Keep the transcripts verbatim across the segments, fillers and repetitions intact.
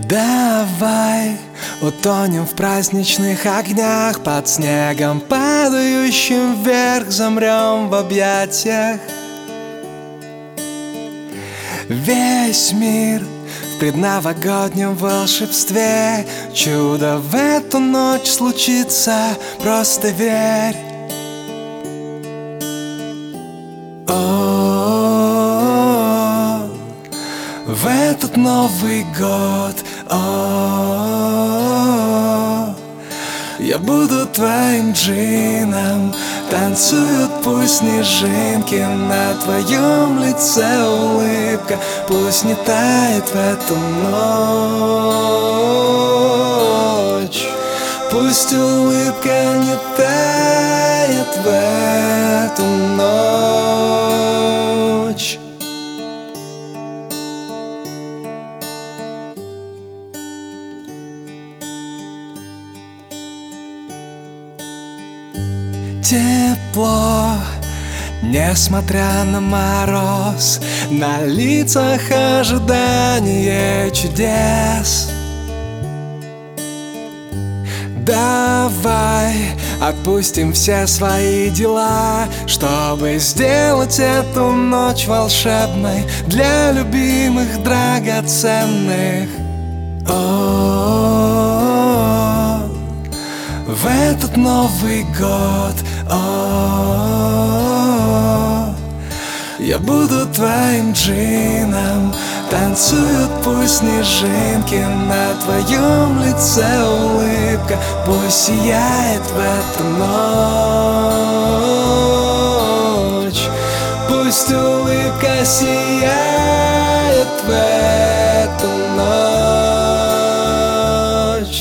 Давай утонем в праздничных огнях, под снегом, падающим вверх, замрем в объятиях. Весь мир в предновогоднем волшебстве, чудо в эту ночь случится, просто верь. О, в этот Новый год, о, я буду твоим джином. Танцуют пусть снежинки, на твоем лице улыбка пусть не тает в эту ночь. Пусть улыбка не тает в эту ночь. Тепло, несмотря на мороз, на лицах ожидание чудес. Давай отпустим все свои дела, чтобы сделать эту ночь волшебной для любимых, драгоценных. О, в этот Новый год, о, я буду твоим джином. Танцуют пусть снежинки, на твоем лице улыбка пусть сияет в эту ночь. Пусть улыбка сияет в эту ночь.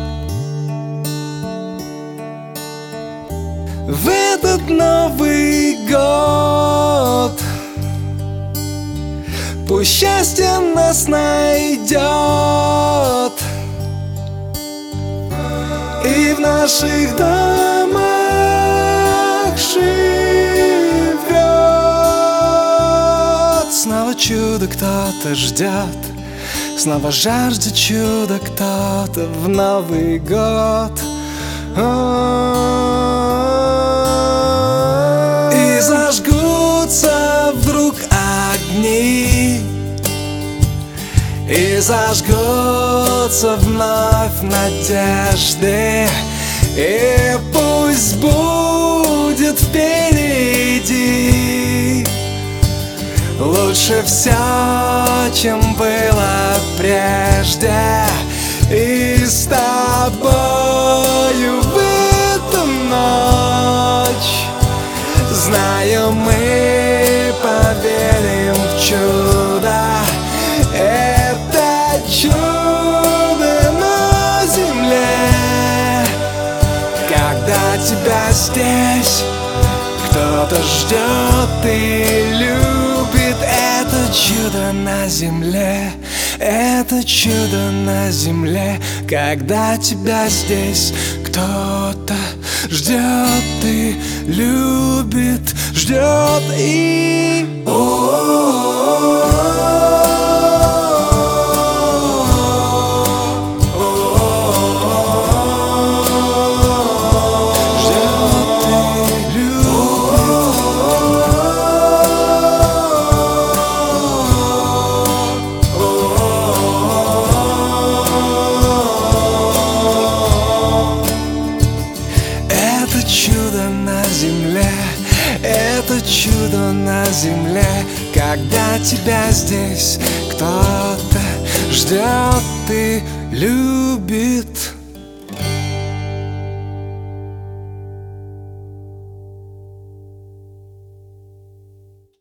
В этот Новый год пусть счастье нас найдет, и в наших домах живет. Снова чудо кто-то ждет, снова жаждет чуда кто-то в Новый год. И зажгутся вдруг огни, и зажгутся вновь надежды, и пусть будет впереди лучше все, чем было прежде. И с тобою в эту ночь, знаю, мы поверим в чудо. Это чудо на земле, когда тебя здесь кто-то ждет и любит. Это чудо на земле, это чудо на земле, когда тебя здесь кто-то ждет и любит, ждет и... Это чудо на земле, когда тебя здесь кто-то ждет и любит.